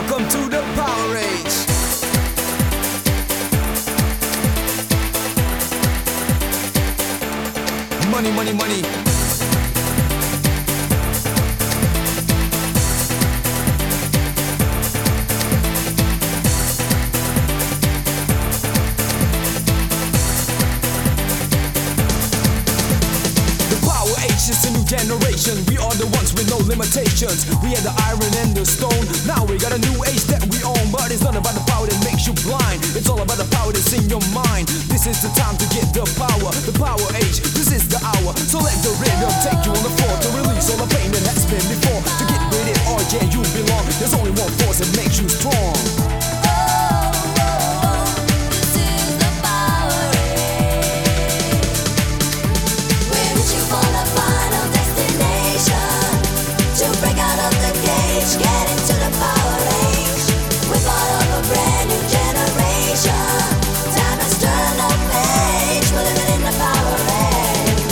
Welcome to the Power Age. Money, money, money. It's a new generation, we are the ones with no limitations. We had the iron and the stone, now we got a new age that we own. But it's not about the power that makes you blind, it's all about the power that's in your mind. This is the time to get the power age, this is the hour. So let the rhythm take you on the floor to release all the pain that has been before. To get with it, oh yeah, you belong. There's only one force that makes you strong. Get into the power age. We're part of a brand new generation. Time has turned the page. We're living in the power age.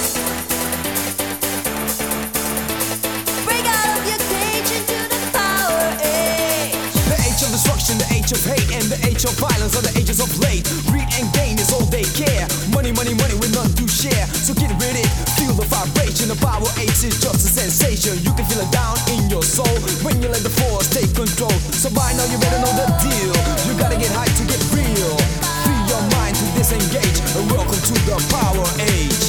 Break out of your cage into the power age. The age of destruction, the age of hate, and the age of violence are the ages of late. Greed and gain is all they care. Money, money, money with none to share. So get with it, feel the vibration. The power age is just a sensation. You can feel it down in your soul when you let the force take control. So by now you better know the deal. You gotta get high to get real. Free your mind to disengage. And welcome to the power age.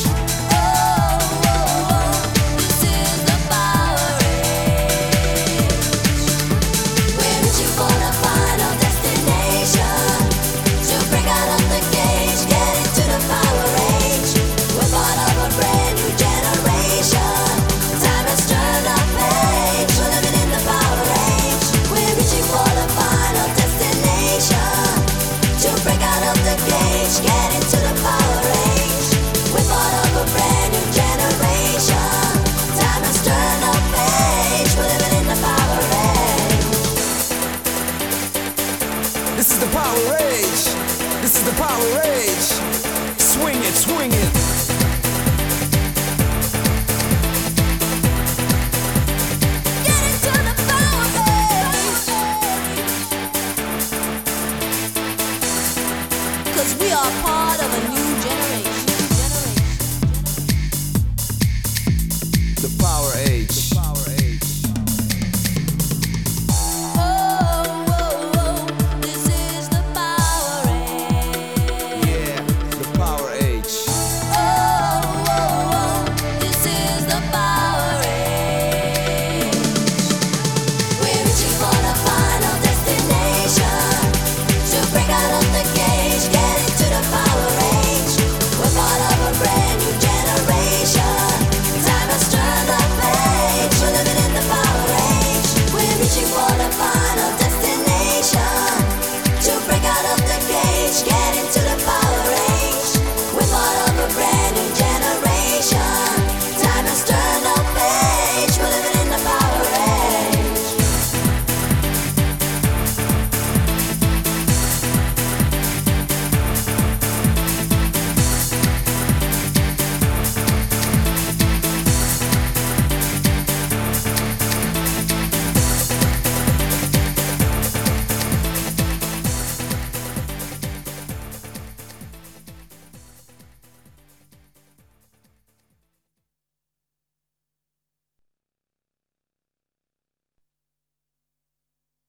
This is the power age. We're reaching for the final destination. To break out of the cage, get into the power age. We're part of a brand new generation. Time has turned the page. We're living in the power age. We're reaching for the final destination. To break out of the cage, get into the power age. We're part of a brand new generation. Time has turned the page. We're living in the power age. This is the power age. This is the power age. Swing it, swing it. Get into the power age. 'Cause we are part of a new generation. The power age.